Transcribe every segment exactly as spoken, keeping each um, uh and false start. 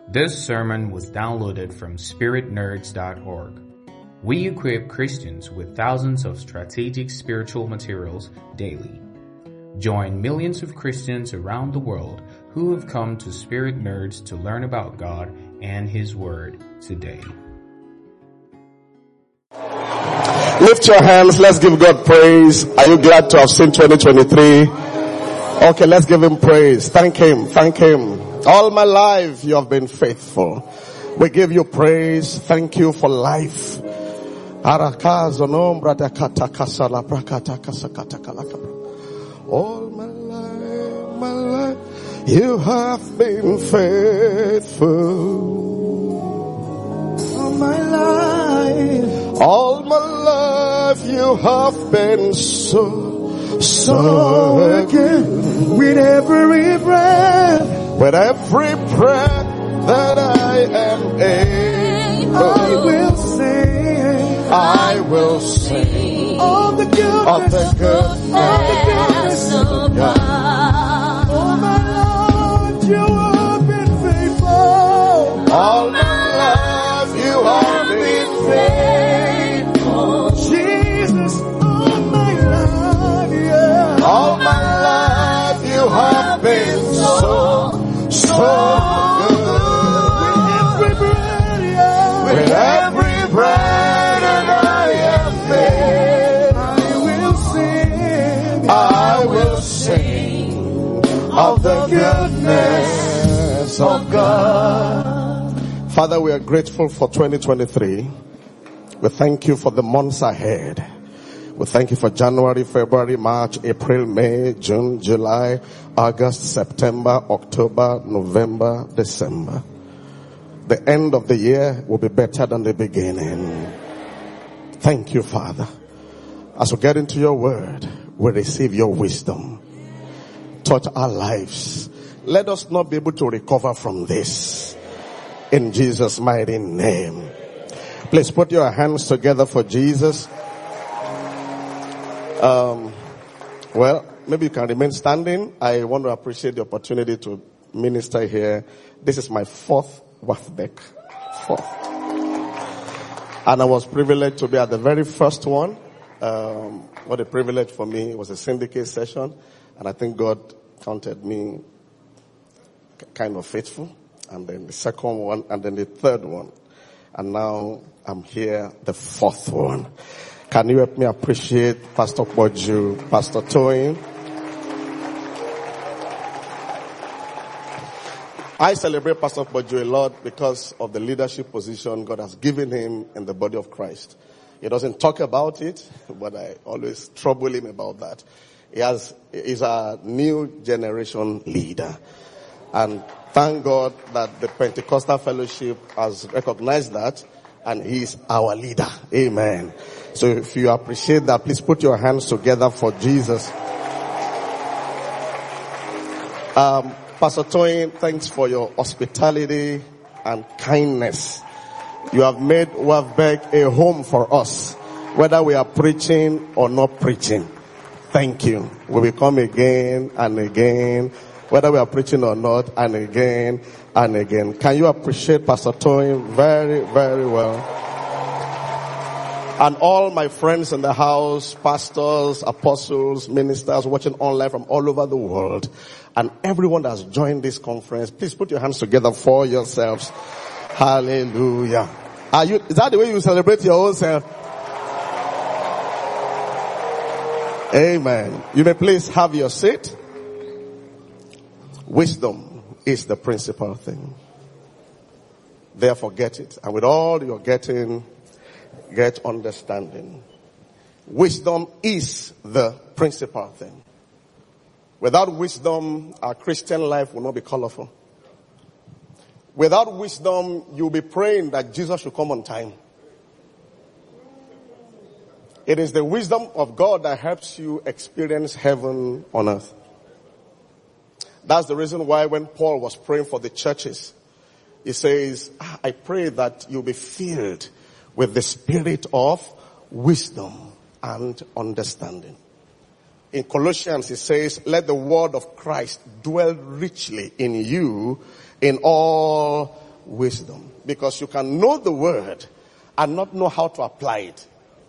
This sermon was downloaded from spirit nerds dot org. We equip Christians with thousands of strategic spiritual materials daily. Join millions of Christians around the world who have come to Spirit Nerds to learn about God and His Word today. Lift your hands. Let's give God praise. Are you glad to have seen twenty twenty-three? Okay, let's give Him praise. Thank Him. Thank Him. All my life you have been faithful. We give you praise. Thank you for life. All my life, my life, you have been faithful. All my life, all my life, you have been so, so good. With every breath, with every breath that I am able, I will sing, I will sing of the goodness of the goodness of God. Oh my Lord, you have been faithful. All my life you have been faithful. Jesus, all my life, yeah. All my life you have been so, so good. With every breath, yeah. With every breath that I am made, I will sing of the goodness of God. Father, we are grateful for twenty twenty-three. We thank you for the months ahead. We thank you for January, February, March, April, May, June, July, August, September, October, November, December. The end of the year will be better than the beginning. Thank you, Father. As we get into your word, we receive your wisdom. Touch our lives. Let us not be able to recover from this. In Jesus' mighty name. Please put your hands together for Jesus. Um, well, maybe you can remain standing. I want to appreciate the opportunity to minister here. This is my fourth Wafbek. Fourth. And I was privileged to be at the very first one. Um, what a privilege for me. It was a syndicate session, and I think God counted me kind of faithful. And then the second one, and then the third one. And now I'm here, the fourth one. Can you help me appreciate Pastor Boju, Pastor Toyin? I celebrate Pastor Boju a lot because of the leadership position God has given him in the body of Christ. He doesn't talk about it, but I always trouble him about that. He has, he's a new generation leader. And thank God that the Pentecostal Fellowship has recognized that, and he's our leader. Amen. So if you appreciate that, please put your hands together for Jesus. Um, Pastor Toyin, thanks for your hospitality and kindness. You have made Wafbek a home for us, whether we are preaching or not preaching. Thank you. We will come again and again, whether we are preaching or not, and again and again. Can you appreciate Pastor Toyin very, very well? And all my friends in the house, pastors, apostles, ministers watching online from all over the world, and everyone that has joined this conference, please put your hands together for yourselves. Hallelujah. Are you, is that the way you celebrate your own self? Amen. You may please have your seat. Wisdom is the principal thing. Therefore get it. And with all you're getting, get understanding. Wisdom is the principal thing. Without wisdom, our Christian life will not be colorful. Without wisdom, you'll be praying that Jesus should come on time. It is the wisdom of God that helps you experience heaven on earth. That's the reason why when Paul was praying for the churches, he says, I pray that you'll be filled with the spirit of wisdom and understanding. In Colossians, it says, let the word of Christ dwell richly in you in all wisdom. Because you can know the word and not know how to apply it.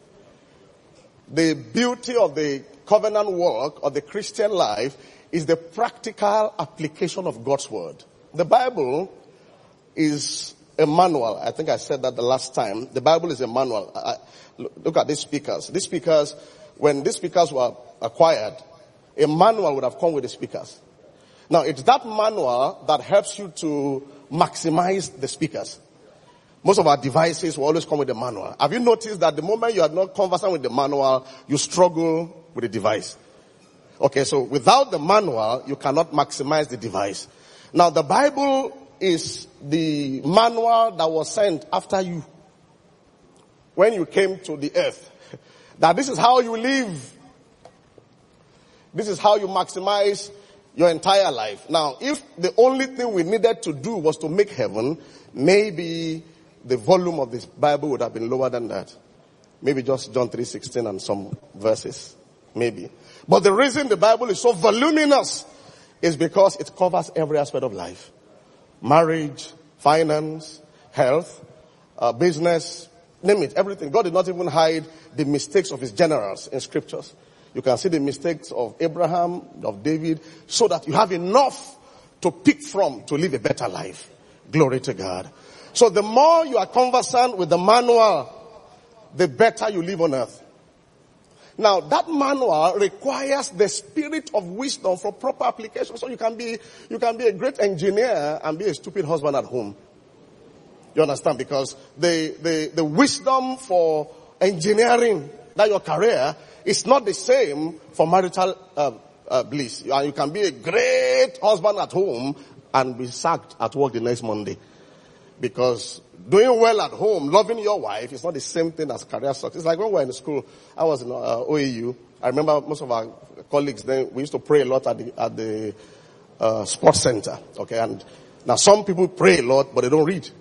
The beauty of the covenant work of the Christian life is the practical application of God's word. The Bible is a manual. I think I said that the last time. The Bible is a manual. I, look at these speakers. These speakers, when these speakers were acquired, a manual would have come with the speakers. Now, it's that manual that helps you to maximize the speakers. Most of our devices will always come with a manual. Have you noticed that the moment you are not conversant with the manual, you struggle with the device? Okay, so without the manual, you cannot maximize the device. Now, the Bible is the manual that was sent after you, when you came to the earth. That this is how you live. This is how you maximize your entire life. Now, if the only thing we needed to do was to make heaven, maybe the volume of this Bible would have been lower than that. Maybe just John three sixteen and some verses. Maybe. But the reason the Bible is so voluminous is because it covers every aspect of life. Marriage, finance, health, uh, business, name it, everything. God did not even hide the mistakes of his generals in scriptures. You can see the mistakes of Abraham, of David, so that you have enough to pick from to live a better life. Glory to God. So the more you are conversant with the manual, the better you live on earth. Now, that manual requires the spirit of wisdom for proper application. So you can be, you can be a great engineer and be a stupid husband at home. You understand? Because the, the, the wisdom for engineering, that your career, is not the same for marital uh, uh, bliss. You, you can be a great husband at home and be sacked at work the next Monday. Because doing well at home, loving your wife, is not the same thing as career success. It's like when we were in school, I was in uh, O A U. I remember most of our colleagues then, we used to pray a lot at the, at the uh, sports center. Okay, and now some people pray a lot, but they don't read.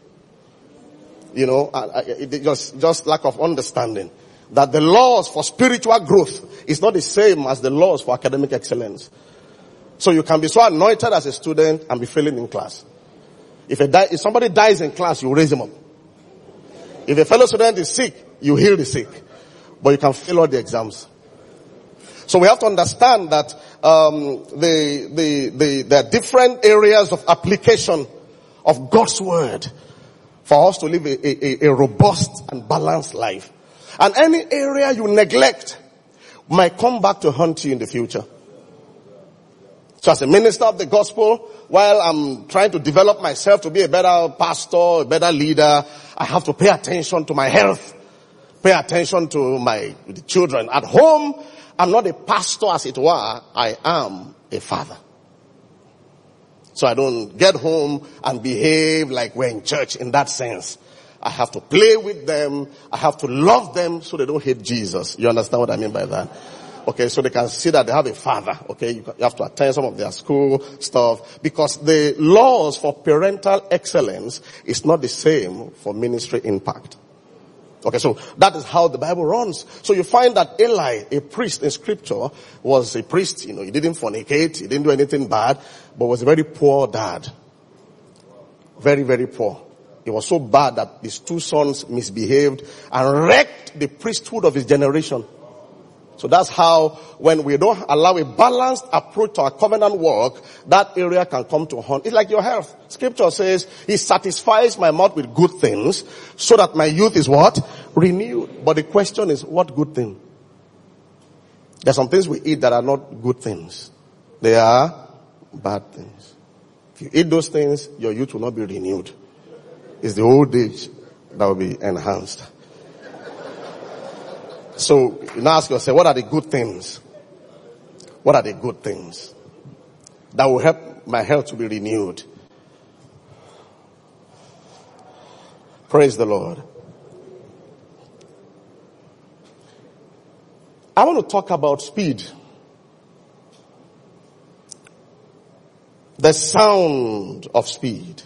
You know, uh, it just, just lack of understanding. That the laws for spiritual growth is not the same as the laws for academic excellence. So you can be so anointed as a student and be failing in class. If, a die, if somebody dies in class, you raise him up. If a fellow student is sick, you heal the sick. But you can fail all the exams. So we have to understand that um, the, the, the, there are different areas of application of God's word for us to live a, a, a robust and balanced life. And any area you neglect might come back to haunt you in the future. So as a minister of the gospel, while I'm trying to develop myself to be a better pastor, a better leader, I have to pay attention to my health, pay attention to my the children. At home, I'm not a pastor as it were, I am a father. So I don't get home and behave like we're in church in that sense. I have to play with them, I have to love them so they don't hate Jesus. You understand what I mean by that? Okay, so they can see that they have a father. Okay, you have to attend some of their school stuff because the laws for parental excellence is not the same for ministry impact. Okay, so that is how the Bible runs. So you find that Eli, a priest in scripture, was a priest. You know, he didn't fornicate, he didn't do anything bad, but was a very poor dad. Very, very poor. It was so bad that his two sons misbehaved and wrecked the priesthood of his generation. So that's how, when we don't allow a balanced approach to our covenant work, that area can come to haunt. It's like your health. Scripture says, he satisfies my mouth with good things, so that my youth is what? Renewed. But the question is, what good thing? There are some things we eat that are not good things. They are bad things. If you eat those things, your youth will not be renewed. It's the old age that will be enhanced. So you now ask yourself, what are the good things? What are the good things that will help my health to be renewed? Praise the Lord. I want to talk about speed. The sound of speed.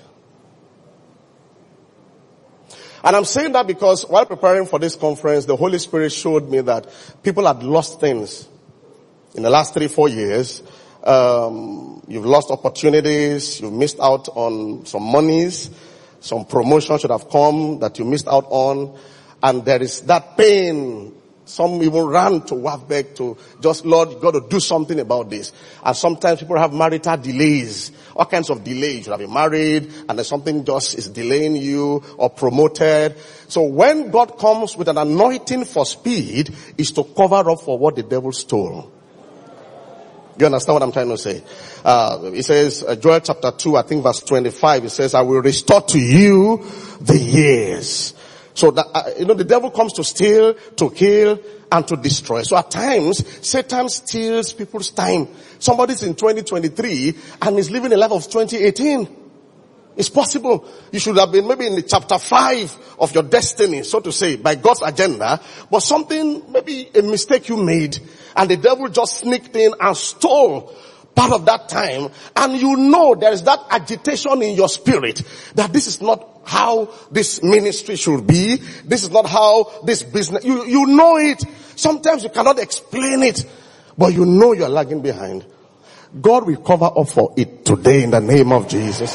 And I'm saying that because while preparing for this conference, the Holy Spirit showed me that people had lost things in the last three, four years. Um, you've lost opportunities. You've missed out on some monies. Some promotion should have come that you missed out on. And there is that pain. Some even ran to WAFBEC to just, Lord, you got to do something about this. And sometimes people have marital delays. All kinds of delays. You should have been married and then something just is delaying you or promoted. So when God comes with an anointing for speed, is to cover up for what the devil stole. You understand what I'm trying to say? Uh, it says, uh, Joel chapter two, I think verse twenty-five, it says, I will restore to you the years. So that, uh, you know, the devil comes to steal, to kill, and to destroy. So at times, Satan steals people's time. Somebody's in twenty twenty-three and is living a life of twenty eighteen. It's possible. You should have been maybe in the chapter five of your destiny, so to say, by God's agenda. But something, maybe a mistake you made, and the devil just sneaked in and stole part of that time. And you know there is that agitation in your spirit that this is not how this ministry should be. This is not how this business, you, you know it. Sometimes you cannot explain it, but you know you are lagging behind. God will cover up for it today in the name of Jesus.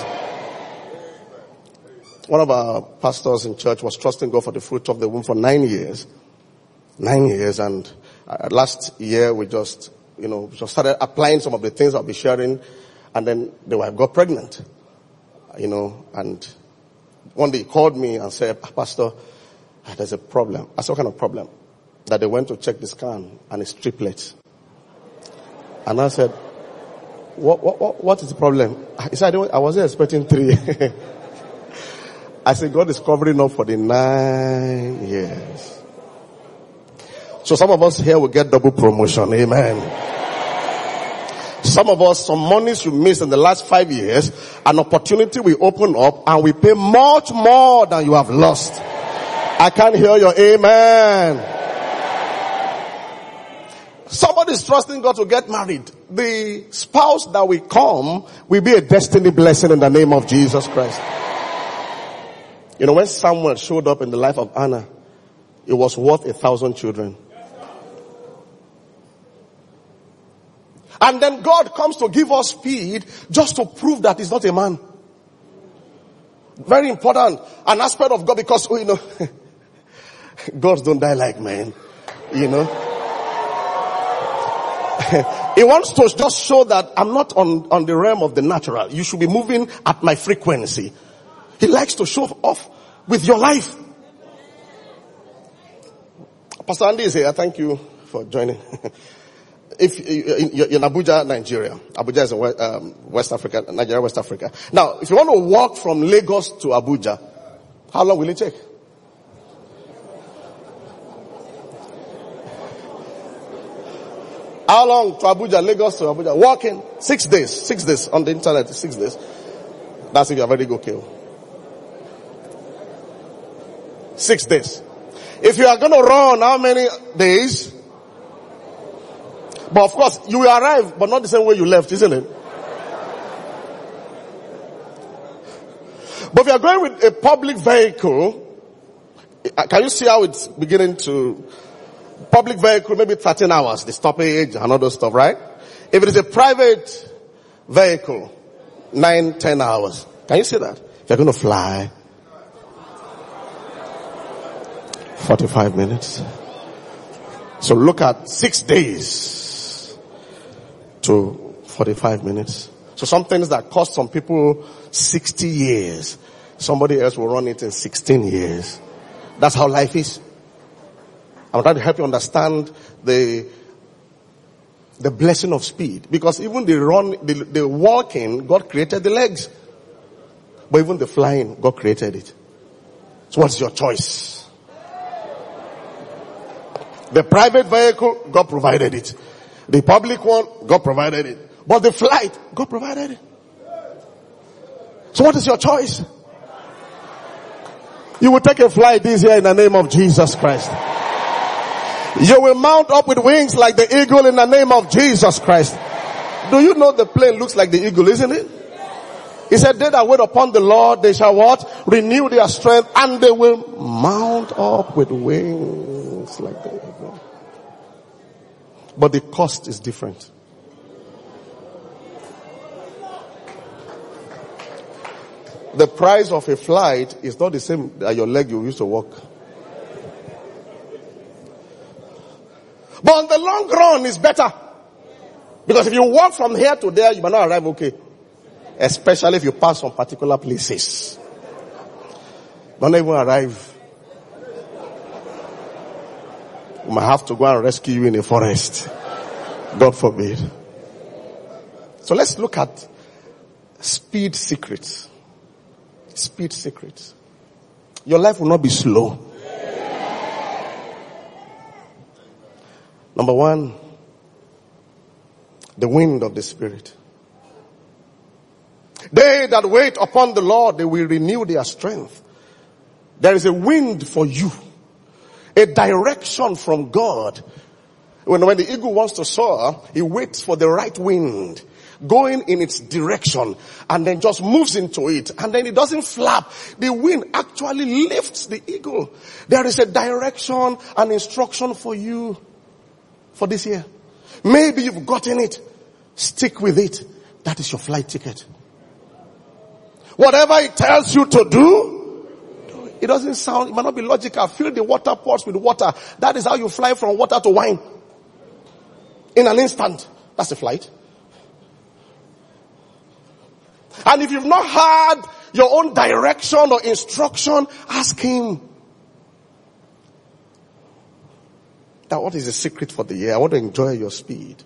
One of our pastors in church was trusting God for the fruit of the womb for nine years. Nine years. And uh, last year we just, you know, just started applying some of the things I'll be sharing. And then the wife got pregnant. You know, and one day he called me and said, Pastor, there's a problem. I said, what kind of problem? That they went to check the scan and it's triplets. And I said, what, what, what, what is the problem? He said, I, I wasn't expecting three. I said, God is covering up for the nine years. So some of us here will get double promotion. Amen. Some of us, some monies you missed in the last five years, an opportunity will open up and we pay much more than you have lost. I can't hear your amen. Somebody is trusting God to get married. The spouse that will come will be a destiny blessing in the name of Jesus Christ. You know, when Samuel showed up in the life of Anna, it was worth a thousand children. And then God comes to give us speed just to prove that he's not a man. Very important. An aspect of God, because, you know, gods don't die like men. You know. He wants to just show that I'm not on, on the realm of the natural. You should be moving at my frequency. He likes to show off with your life. Pastor Andy is here. Thank you for joining. If in, in Abuja, Nigeria, Abuja is in West, um, West Africa, Nigeria, West Africa. Now, if you want to walk from Lagos to Abuja, how long will it take? How long to Abuja, Lagos to Abuja? Walking six days, six days on the internet, six days. That's if you are very okay. Six days. If you are going to run, how many days? But of course, you will arrive, but not the same way you left, isn't it? But if you are going with a public vehicle, can you see how it's beginning to, public vehicle, maybe thirteen hours, the stoppage and all those stuff, right? If it is a private vehicle, nine, ten hours. Can you see that? If you're going to fly, forty-five minutes. So look at six days to forty-five minutes. So some things that cost some people sixty years, somebody else will run it in sixteen years. That's how life is. I'm trying to help you understand the the blessing of speed. Because even the run, the, the walking, God created the legs. But even the flying, God created it. So what's your choice? The private vehicle, God provided it. The public one, God provided it. But the flight, God provided it. So what is your choice? You will take a flight this year in the name of Jesus Christ. You will mount up with wings like the eagle in the name of Jesus Christ. Do you know the plane looks like the eagle, isn't it? He said, they that wait upon the Lord, they shall what? Renew their strength, and they will mount up with wings like the eagle. But the cost is different. The price of a flight is not the same as your leg you used to walk. But on the long run, it's better. Because if you walk from here to there, you might not arrive okay. Especially if you pass some particular places. Don't even arrive. You might have to go and rescue you in a forest. God forbid. So let's look at speed secrets. Speed secrets. Your life will not be slow. Number one, the wind of the Spirit. They that wait upon the Lord, they will renew their strength. There is a wind for you. A direction from God. When, when the eagle wants to soar, he waits for the right wind, going in its direction, and then just moves into it, and then it doesn't flap. The wind actually lifts the eagle. There is a direction and instruction for you for this year. Maybe you've gotten it. Stick with it. That is your flight ticket. Whatever it tells you to do, it doesn't sound, it might not be logical. Fill the water pots with water. That is how you fly from water to wine. In an instant. That's a flight. And if you've not had your own direction or instruction, ask him. Now, what is the secret for the year? I want to enjoy your speed.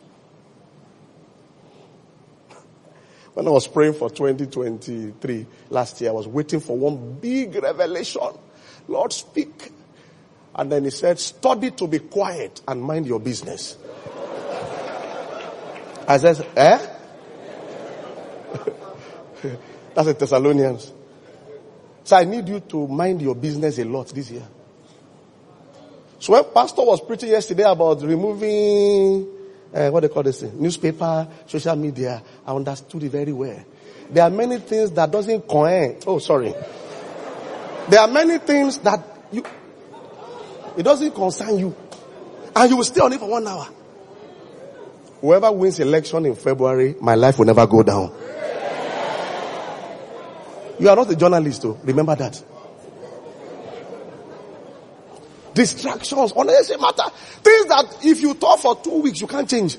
When I was praying for twenty twenty-three last year, I was waiting for one big revelation. Lord, speak. And then he said, study to be quiet and mind your business. I said, eh? That's in Thessalonians. So I need you to mind your business a lot this year. So when Pastor was preaching yesterday about removing, uh, what they call this thing, newspaper, social media, I understood it very well. There are many things that doesn't connect. Oh, sorry. There are many things that you, it doesn't concern you. And you will stay on it for one hour. Whoever wins election in February, my life will never go down. You are not a journalist, though. Remember that. Distractions, unnecessary matter. Things that if you talk for two weeks, you can't change.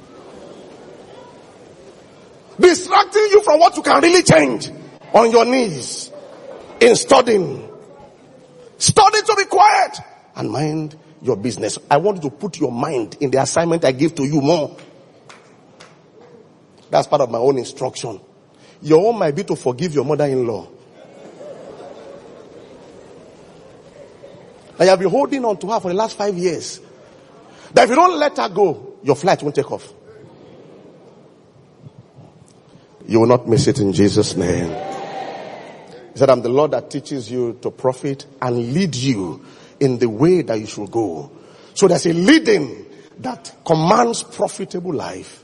Distracting you from what you can really change on your knees in studying. Study to be quiet and mind your business. I want you to put your mind in the assignment I give to you more. That's part of my own instruction. Your own might be to forgive your mother-in-law. And you have been holding on to her for the last five years. That if you don't let her go, your flight won't take off. You will not miss it in Jesus' name. He said, I'm the Lord that teaches you to profit and lead you in the way that you should go. So there's a leading that commands profitable life.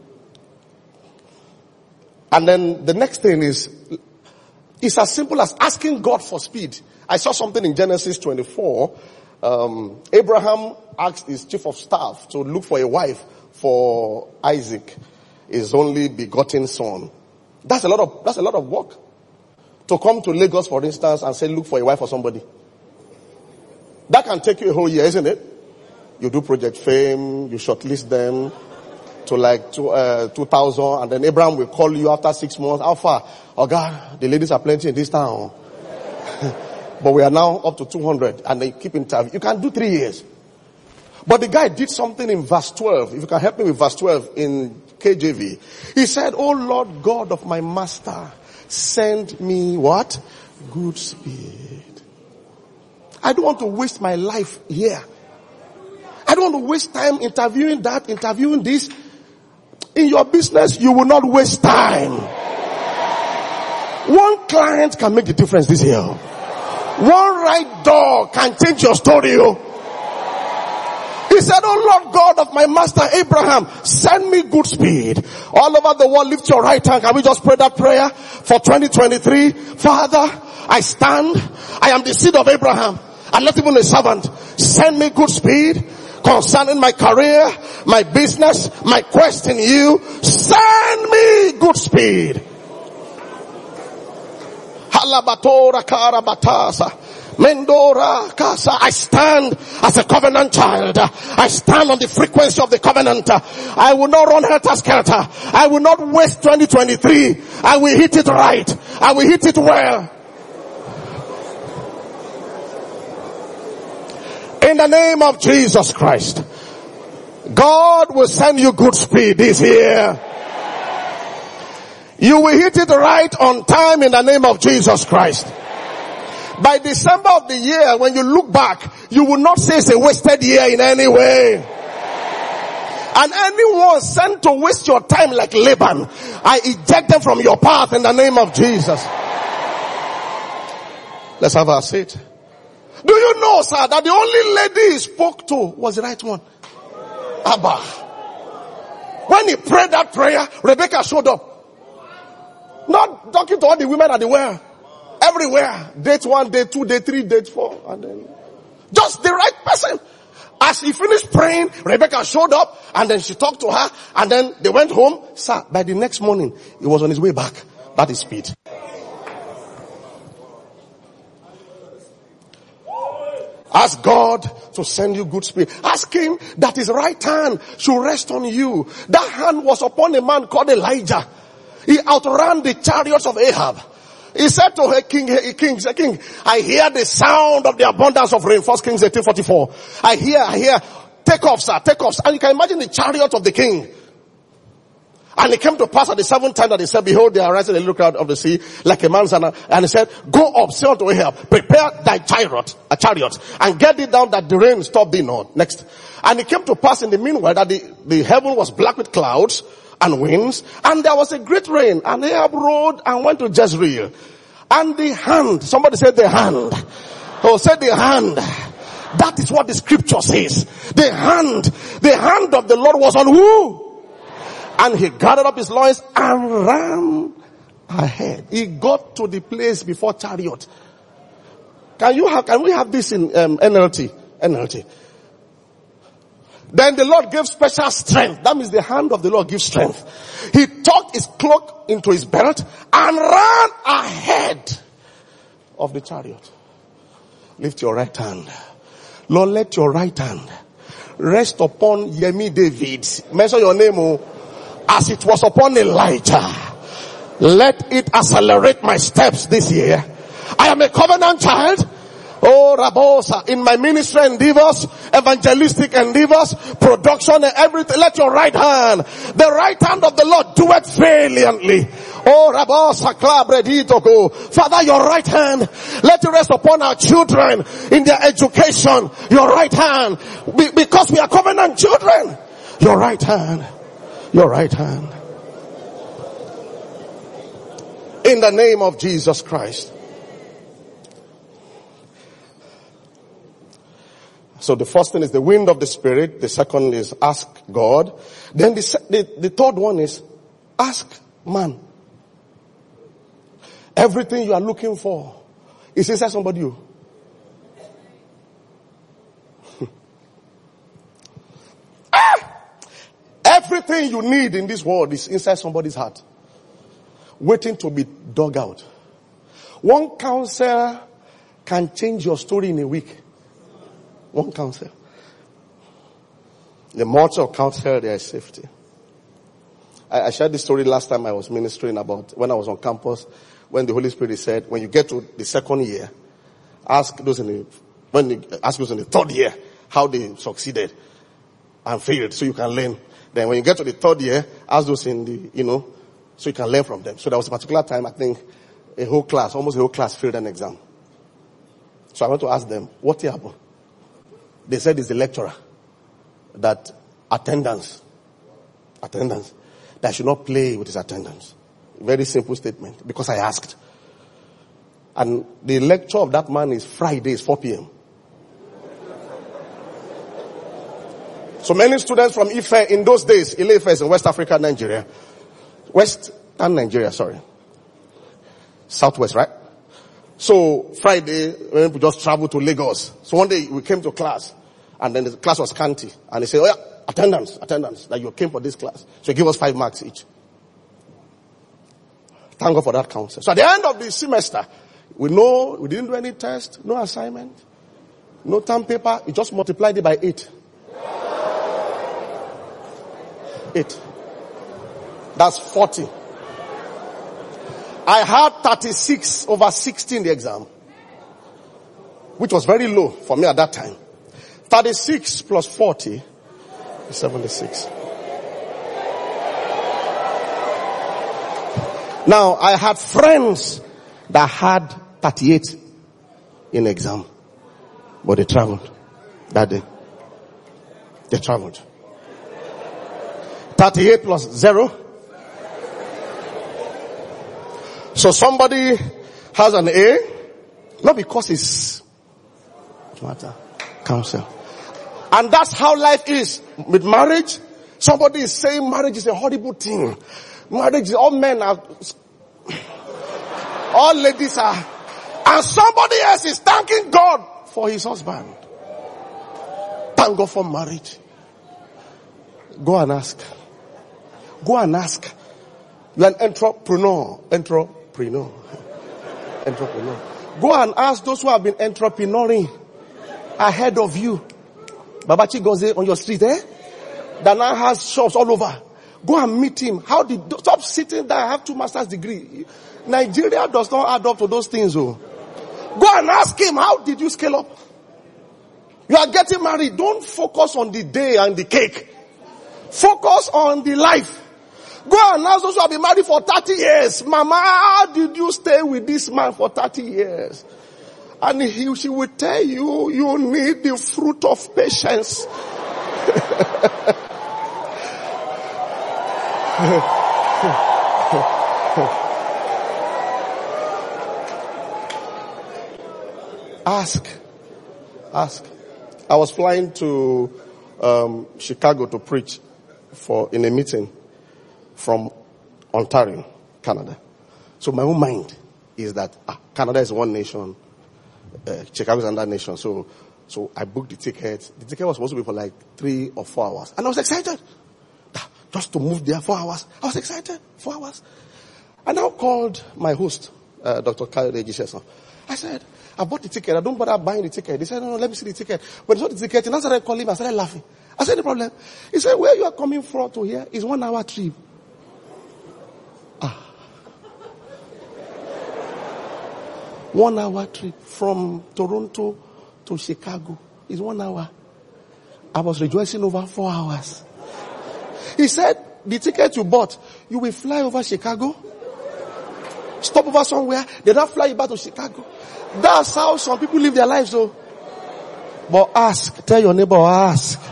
And then the next thing is, it's as simple as asking God for speed. I saw something in Genesis twenty-four. Um, Abraham asked his chief of staff to look for a wife for Isaac, his only begotten son. That's a lot of, that's a lot of work. To come to Lagos, for instance, and say, look for a wife for somebody. That can take you a whole year, isn't it? You do Project Fame, you shortlist them to like two, uh, two thousand, and then Abraham will call you after six months. How far? Oh God, the ladies are plenty in this town. But we are now up to two hundred, and they keep interviewing. You can do three years. But the guy did something in verse twelve. If you can help me with verse twelve in K J V. He said, "Oh Lord God of my master, send me what? Good speed." I don't want to waste my life here. I don't want to waste time interviewing that, interviewing this. In your business, you will not waste time. One client can make the difference this year. One right door can change your story. He said, "Oh Lord God of my master Abraham, send me good speed." All over the world, lift your right hand. Can we just pray that prayer for twenty twenty-three? Father, I stand. I am the seed of Abraham. I'm not even a servant. Send me good speed concerning my career, my business, my quest in you. Send me good speed. Halabatora karabatasa. Mendora Casa. I stand as a covenant child. I stand on the frequency of the covenant. I will not run helter-skelter. I will not waste twenty twenty-three. I will hit it right. I will hit it well. In the name of Jesus Christ. God will send you good speed this year. You will hit it right on time in the name of Jesus Christ. By December of the year, when you look back, you will not say it's a wasted year in any way. And anyone sent to waste your time like Laban, I eject them from your path in the name of Jesus. Let's have our seat. Do you know, sir, that the only lady he spoke to was the right one? Abba. When he prayed that prayer, Rebecca showed up. Not talking to all the women at the well. Everywhere. Date one, date two, date three, date four. And then just the right person. As he finished praying, Rebecca showed up and then she talked to her and then they went home. Sir, by the next morning, he was on his way back. That is speed. Ask God to send you good speed. Ask him that his right hand should rest on you. That hand was upon a man called Elijah. He outran the chariots of Ahab. He said to her king, hey, king, say, king, I hear the sound of the abundance of rain. First Kings eighteen forty-four. I hear, I hear, take off, sir, take off. And you can imagine the chariot of the king. And it came to pass at the seventh time that he said, behold, they are rising a little crowd of the sea, like a man's hand. And he said, go up, say unto Ahab, prepare thy chariot, a chariot, and get it down that the rain stop thee not. Next. And it came to pass in the meanwhile that the, the heaven was black with clouds and winds, and there was a great rain, and Ahab rode and went to Jezreel. And the hand, somebody said the hand. Oh, said the hand. That is what the scripture says. The hand, the hand of the Lord was on who? And he gathered up his loins and ran ahead. He got to the place before chariot. Can you have, can we have this in um, N L T? N L T. Then the Lord gave special strength. That means the hand of the Lord gives strength. He tucked his cloak into his belt and ran ahead of the chariot. Lift your right hand. Lord, let your right hand rest upon Yemi David. Mention your name, oh, as it was upon Elijah. Let it accelerate my steps this year. I am a covenant child. Oh, Rabosa, in my ministry endeavors, evangelistic endeavors, production and everything, let your right hand, the right hand of the Lord, do it valiantly. Oh, Rabosa, Klabreditoko. Father, your right hand, let it rest upon our children in their education. Your right hand, Be- because we are covenant children. Your right hand, your right hand. In the name of Jesus Christ. So the first thing is the wind of the Spirit. The second is ask God. Then the, the, the third one is ask man. Everything you are looking for is inside somebody. You. ah! Everything you need in this world is inside somebody's heart, waiting to be dug out. One counsel can change your story in a week. One counsel. The more of counsel, there is safety. I, I shared this story last time I was ministering about when I was on campus, when the Holy Spirit said, when you get to the second year, ask those in the, when you ask those in the third year how they succeeded and failed, so you can learn. Then when you get to the third year, ask those in the, you know, so you can learn from them. So there was a particular time, I think, a whole class, almost a whole class failed an exam. So I went to ask them, what happened? They said it's the lecturer. That attendance, attendance, that I should not play with his attendance. Very simple statement. Because I asked. And the lecture of that man is Fridays, four p.m. So many students from Ife in those days, Ile-Ife is in West Africa, Nigeria. Western Nigeria, sorry. Southwest, right? So Friday, we just traveled to Lagos. So one day we came to class. And then the class was scanty. And they said, oh yeah, attendance, attendance, that you came for this class. So he gave us five marks each. Thank God for that counsel. So at the end of the semester, we know we didn't do any test, no assignment, no term paper. We just multiplied it by eight. Eight. That's forty. I had thirty-six over sixty in the exam, which was very low for me at that time. thirty-six plus forty is seventy-six. Now, I had friends that had thirty-eight in exam, but they traveled that day. They traveled. thirty-eight plus zero. So somebody has an A, not because it's matter, counsel. And that's how life is. With marriage, somebody is saying marriage is a horrible thing. Marriage, all men are, all ladies are, and somebody else is thanking God for his husband. Thank God for marriage. Go and ask. Go and ask. You're an entrepreneur. Entrepreneur. Entrepreneur. Go and ask those who have been entrepreneuring ahead of you. Babachi Goze on your street, eh? That now has shops all over. Go and meet him. How did, stop sitting there, I have two master's degree. Nigeria does not add up to those things, oh. Go and ask him, how did you scale up? You are getting married. Don't focus on the day and the cake. Focus on the life. Go and ask those who have been married for thirty years. Mama, how did you stay with this man for thirty years? And he, she will tell you, you need the fruit of patience. Ask. Ask. I was flying to um, Chicago to preach for in a meeting from Ontario, Canada. So my own mind is that ah, Canada is one nation, uh, Chicago is another nation. So, so I booked the ticket. The ticket was supposed to be for like three or four hours, and I was excited ah, just to move there four hours. I was excited, four hours. I now called my host, uh, Doctor Kayode Gisheson. I said, I bought the ticket. I don't bother buying the ticket. They said, no, no, let me see the ticket. When I saw the ticket, and I started calling him. I started laughing. I said, no problem. He said, where you are coming from to here is one hour trip. Ah. One hour trip from Toronto to Chicago is one hour. I was rejoicing over four hours. He said, the ticket you bought, you will fly over Chicago, stop over somewhere, they don't fly you back to Chicago. That's how some people live their lives, though. But ask, tell your neighbor, ask.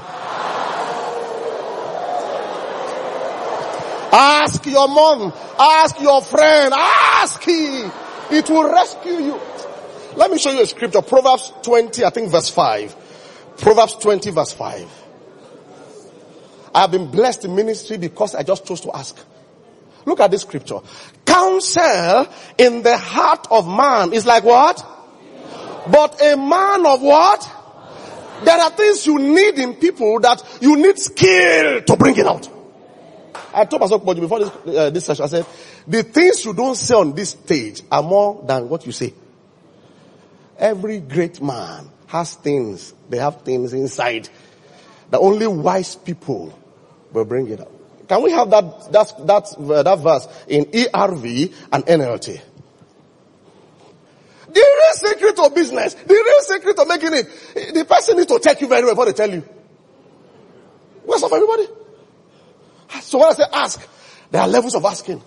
Ask your mom, ask your friend, ask him. It will rescue you. Let me show you a scripture. Proverbs twenty, I think verse five. Proverbs twenty verse five. I have been blessed in ministry because I just chose to ask. Look at this scripture. Counsel in the heart of man is like what? But a man of what? There are things you need in people that you need skill to bring it out. I told Pastor Koboji before this, uh, this session, I said, the things you don't say on this stage are more than what you say. Every great man has things, they have things inside that only wise people will bring it out. Can we have that, that, that, uh, that verse in E R V and N L T? The real secret of business, the real secret of making it, the person needs to check you very well before they tell you. What's up, everybody? So when I say ask, there are levels of asking.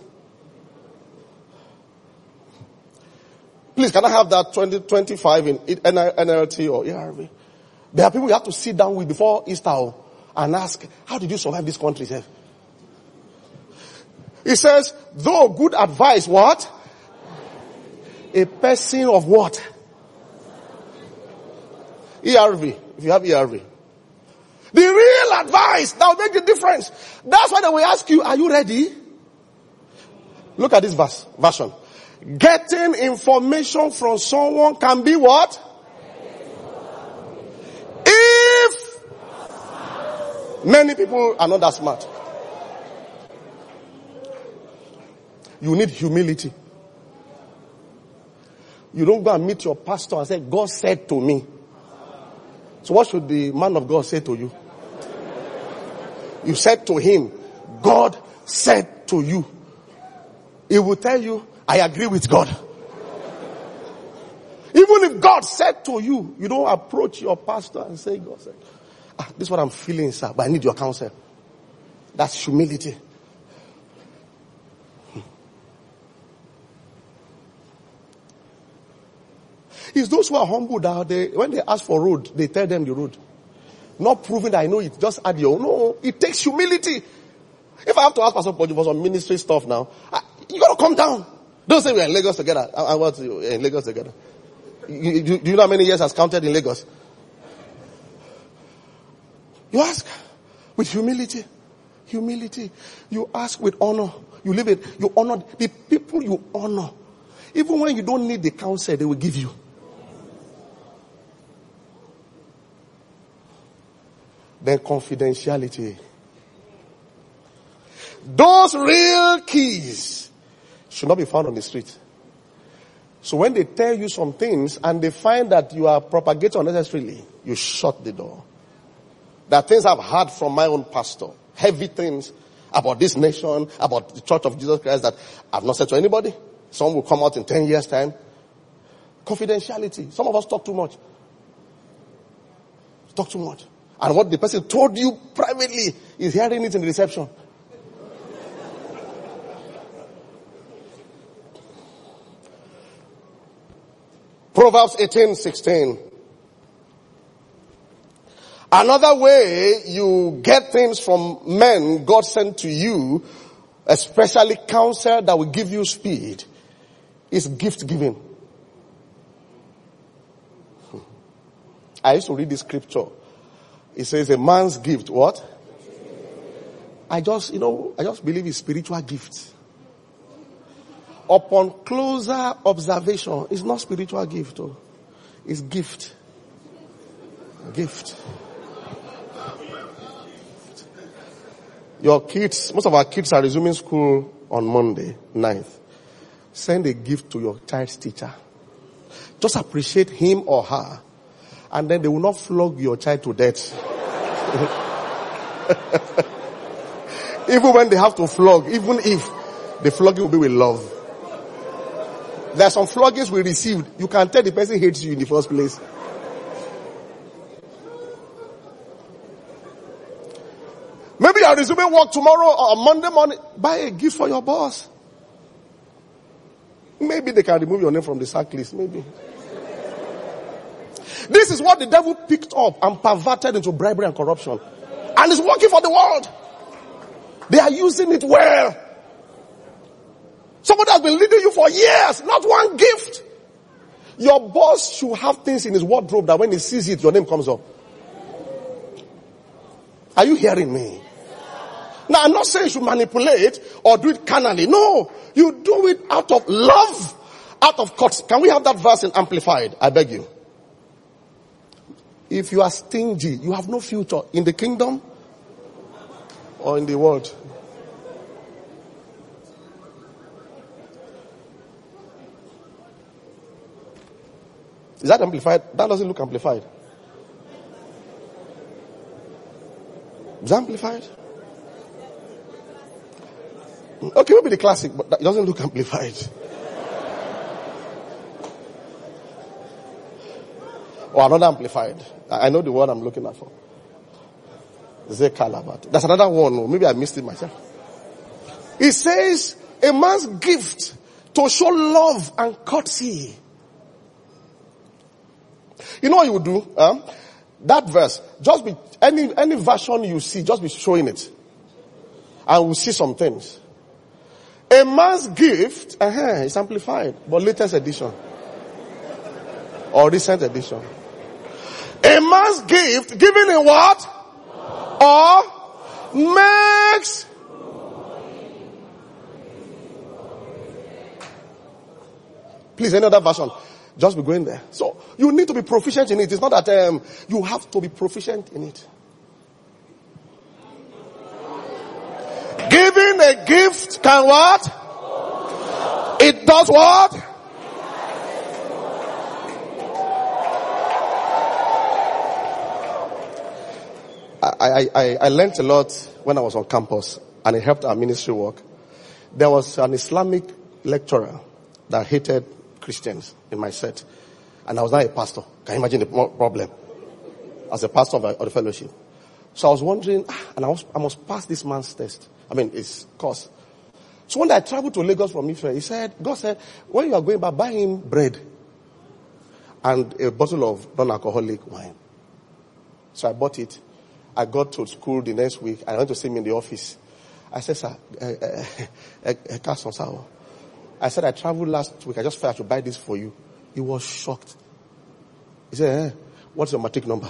Please, can I have that twenty twenty-five in N L T or E R V? There are people you have to sit down with before Easter and ask, how did you survive this country, sir? He says, though good advice, what? A person of what? E R V. If you have E R V. The real advice that will make the difference. That's why they will ask you, are you ready? Look at this verse, version. Getting information from someone can be what? If many people are not that smart. You need humility. You don't go and meet your pastor and say, God said to me. So what should the man of God say to you? You said to him, God said to you. He will tell you, I agree with God. Even if God said to you, you don't approach your pastor and say, God said, ah, this is what I'm feeling, sir, but I need your counsel. That's humility. It's those who are humble that they, when they ask for road, they tell them the road. Not proving that I know it, just add your own. No, it takes humility. If I have to ask Pastor Poju for some ministry stuff now, I, you gotta come down. Don't say we're in Lagos together. I, I want to in Lagos together. You, you, do you know how many years has counted in Lagos? You ask with humility. Humility. You ask with honor. You live it. You honor the people you honor. Even when you don't need the counsel, they will give you. Then confidentiality. Those real keys should not be found on the street. So when they tell you some things and they find that you are propagating unnecessarily, you shut the door. There are things I've heard from my own pastor. Heavy things about this nation, about the Church of Jesus Christ that I've not said to anybody. Some will come out in ten years time. Confidentiality. Some of us talk too much. Talk too much. And what the person told you privately is hearing it in the reception. Proverbs eighteen sixteen. Another way you get things from men God sent to you, especially counsel that will give you speed, is gift giving. I used to read this scripture. It says a man's gift, what? I just, you know, I just believe it's spiritual gifts. Upon closer observation, it's not spiritual gift, oh. It's gift. Gift. Your kids, most of our kids are resuming school on Monday, ninth. Send a gift to your child's teacher. Just appreciate him or her. And then they will not flog your child to death. Even when they have to flog, even if the flogging will be with love. There are some floggings we received. You can tell the person hates you in the first place. Maybe you're resuming work tomorrow or Monday morning. Buy a gift for your boss. Maybe they can remove your name from the sack list. Maybe. This is what the devil picked up and perverted into bribery and corruption. And it's working for the world. They are using it well. Somebody has been leading you for years. Not one gift. Your boss should have things in his wardrobe that when he sees it, your name comes up. Are you hearing me? Now, I'm not saying you should manipulate or do it carnally. No. You do it out of love, out of courtesy. Can we have that verse in Amplified? I beg you. If you are stingy, you have no future in the kingdom or in the world. Is that amplified? That doesn't look amplified. Is that amplified? Okay, maybe the classic, but it doesn't look amplified. Or another amplified. I know the word I'm looking at for. Zekalabat. That's another one. Maybe I missed it myself. It says, a man's gift to show love and courtesy. You know what you would do? Huh? That verse, just be, any, any version you see, just be showing it. And we'll see some things. A man's gift, uh-huh, is amplified, but latest edition. Or recent edition. A man's gift given in what? Or makes. Please, any other version? Just be going there. So, you need to be proficient in it. It's not that um, you have to be proficient in it. Giving a gift can what? It does what? I, I, I learned a lot when I was on campus, and it helped our ministry work. There was an Islamic lecturer that hated Christians in my set, and I was not a pastor. Can you imagine the problem? As a pastor of, a, of the fellowship. So I was wondering, and I, was, I must pass this man's test. I mean, his course. So when I traveled to Lagos from Ife, he said, God said, when you are going back, buy him bread and a bottle of non-alcoholic wine. So I bought it. I got to school the next week. I went to see him in the office. I said, sir, uh, uh, uh, I said, I traveled last week. I just felt I should buy this for you. He was shocked. He said, eh, what's your matric number?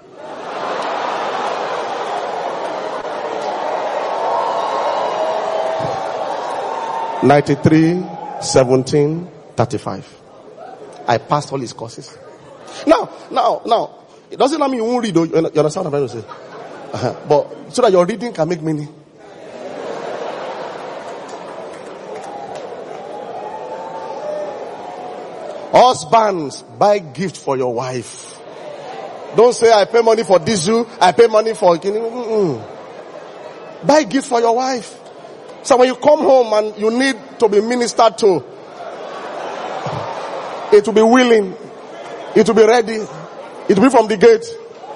ninety-three, seventeen, thirty-five. I passed all his courses. Now, now, now, it doesn't mean you won't read. You understand what I'm trying to say? Uh-huh. But so that your reading can make meaning. Husbands, buy gift for your wife. Don't say I pay money for diesel, I pay money for... Mm-mm. Buy gift for your wife. So when you come home and you need to be ministered to, it will be willing, it will be ready, it will be from the gate.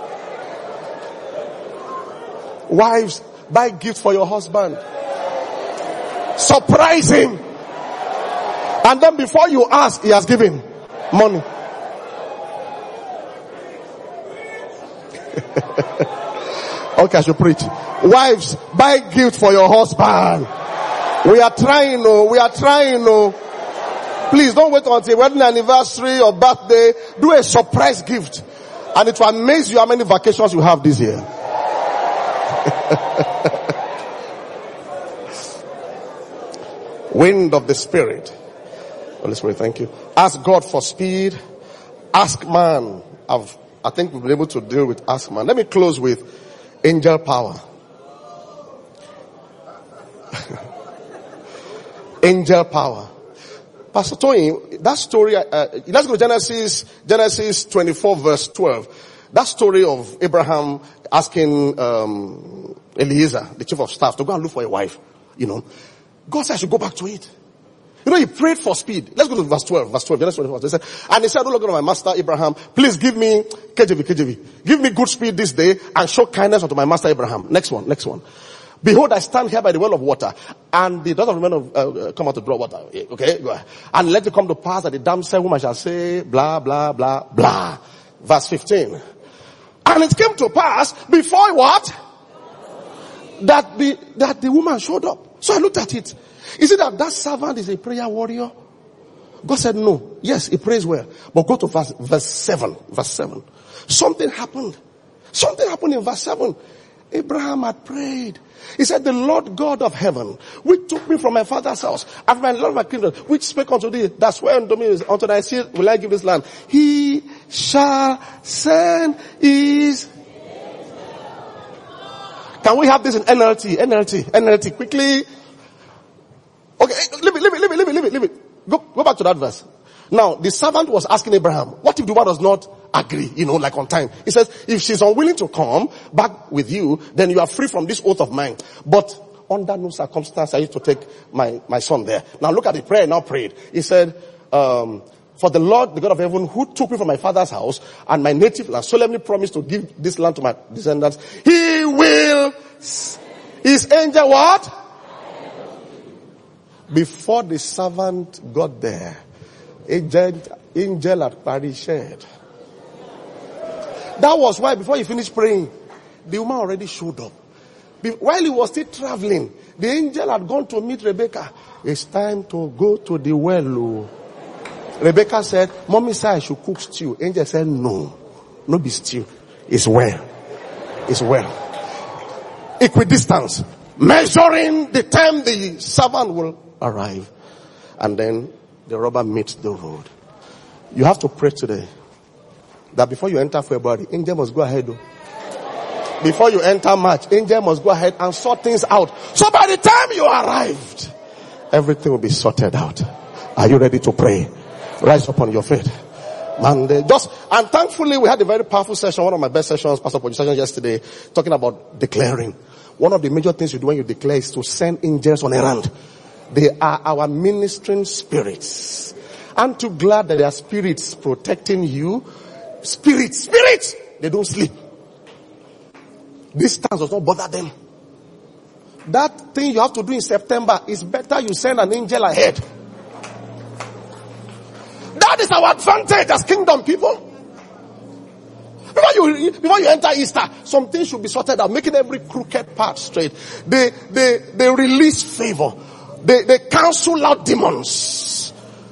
Wives, buy gift for your husband. Surprise him. And then before you ask, he has given money. Okay, I should preach. Wives, buy gift for your husband. We are trying, no, we are trying, no. Please don't wait until wedding anniversary or birthday. Do a surprise gift. And it will amaze you how many vacations you have this year. Wind of the Spirit. Holy Spirit, thank you. Ask God for speed. Ask man. I've, I think we've been able to deal with ask man. Let me close with angel power. Angel power. Pastor Tony, that story, uh, let's go to Genesis, Genesis twenty-four verse twelve. That story of Abraham asking, um, Eliezer, the chief of staff, to go and look for a wife. You know, God said I should go back to it. You know, he prayed for speed. Let's go to verse twelve, verse twelve, Genesis twenty-four. He said, and he said, oh Lord, my master Abraham, please give me, K J V, K J V, give me good speed this day and show kindness unto my master Abraham. Next one, next one. Behold, I stand here by the well of water, and the daughter of the man of, uh, come out to draw water. Okay, go ahead. And let it come to pass that the damsel whom I shall say, blah, blah, blah, blah. Verse fifteen. And it came to pass before what? That the, that the woman showed up. So I looked at it. Is it that that servant is a prayer warrior? God said no. Yes, he prays well. But go to verse, verse seven. Verse seven. Something happened. Something happened in verse seven. Abraham had prayed. He said, the Lord God of heaven, which took me from my father's house, and my Lord my kingdom, which spake unto thee, that swear unto me, unto thy seed will I give this land. He shall send his... Can we have this in N L T? N L T, N L T, quickly. Okay, leave it, leave it, leave it, leave it, leave it, leave it. Go, go back to that verse. Now, the servant was asking Abraham, what if the one does not agree, you know, like on time? He says, if she's unwilling to come back with you, then you are free from this oath of mine. But under no circumstance are you to take my, my son there. Now look at the prayer now prayed. He said, um, for the Lord, the God of heaven, who took me from my father's house and my native land, solemnly promised to give this land to my descendants, he will, his angel what? Before the servant got there, angel, angel had perished. That was why before he finished praying, the woman already showed up. While he was still traveling, the angel had gone to meet Rebecca. It's time to go to the well. Rebecca said, Mommy said I should cook stew. Angel said, no, no be stew. It's well. It's well. Equidistance. Measuring the time the servant will arrive. And then the robber meets the road. You have to pray today that before you enter February, angel must go ahead. Before you enter March, angel must go ahead and sort things out. So by the time you arrived, everything will be sorted out. Are you ready to pray? Rise up on your feet. Monday, just, and thankfully we had a very powerful session, one of my best sessions, Pastor Poji session yesterday, talking about declaring. One of the major things you do when you declare is to send angels on errand. They are our ministering spirits. Aren't you glad that there are spirits protecting you? Spirits, spirits! They don't sleep. Distance does not bother them. That thing you have to do in September is better you send an angel ahead. That is our advantage as kingdom people. Before you, before you enter Easter, some things should be sorted out, making every crooked path straight. They, they, they release favor. They, they cancel out demons.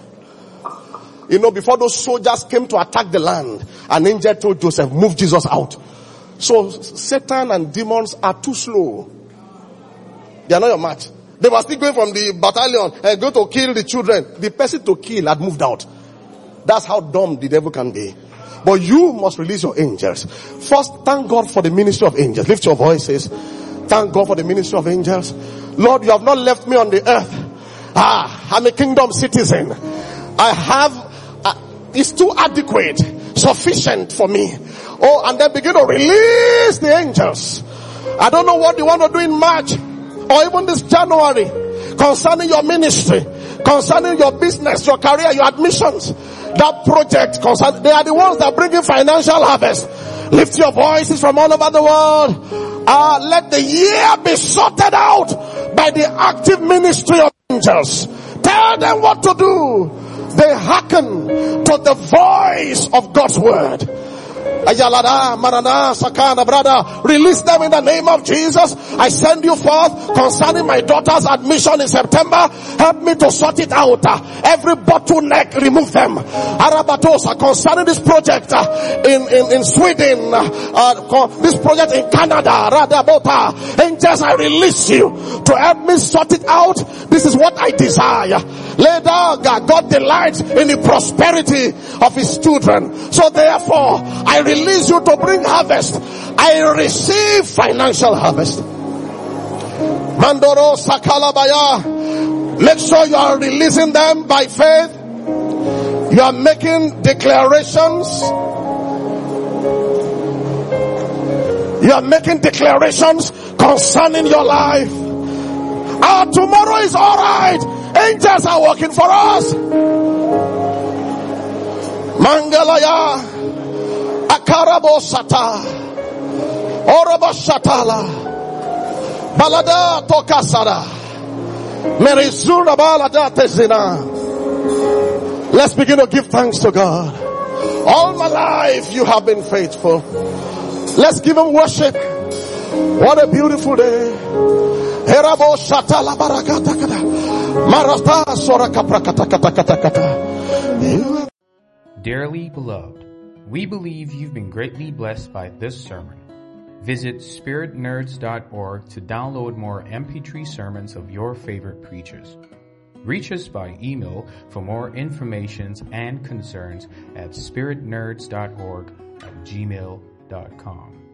You know, before those soldiers came to attack the land, an angel told Joseph, move Jesus out. So Satan and demons are too slow. They are not your match. They were still going from the battalion and go to kill the children. The person to kill had moved out. That's how dumb the devil can be. But you must release your angels. First, thank God for the ministry of angels. Lift your voices. Thank God for the ministry of angels. Lord, you have not left me on the earth. Ah, I'm a kingdom citizen. I have, uh, it's too adequate, sufficient for me. Oh, and then begin to release the angels. I don't know what you want to do in March or even this January concerning your ministry, concerning your business, your career, your admissions. That project, concern, they are the ones that bring in financial harvest. Lift your voices from all over the world. Uh, let the year be sorted out by the active ministry of angels. Tell them what to do. They hearken to the voice of God's word. Ayalada, Marana, Sakana, brother, release them in the name of Jesus. I send you forth concerning my daughter's admission in September. Help me to sort it out. Every bottleneck, remove them. Arabatosa, concerning this project uh, in, in, in Sweden, uh, this project in Canada, Radabota, angels, I release you to help me sort it out. This is what I desire. Later, God delights in the prosperity of his children. So therefore, I release you to bring harvest. I receive financial harvest. Mandoro Sakalabaya. Make sure you are releasing them by faith. You are making declarations. You are making declarations concerning your life. Our tomorrow is alright. Angels are working for us. Mangalaya, Akarabo Sata, Oraba Shatala, Balada Tokasada, Merizura Balada Tezina. Let's begin to give thanks to God. All my life you have been faithful. Let's give him worship. What a beautiful day. Herabo Shatala Barakata. Dearly beloved, we believe you've been greatly blessed by this sermon. Visit spirit nerds dot org to download more M P three sermons of your favorite preachers. Reach us by email for more information and concerns at spirit nerds dot org at gmail dot com.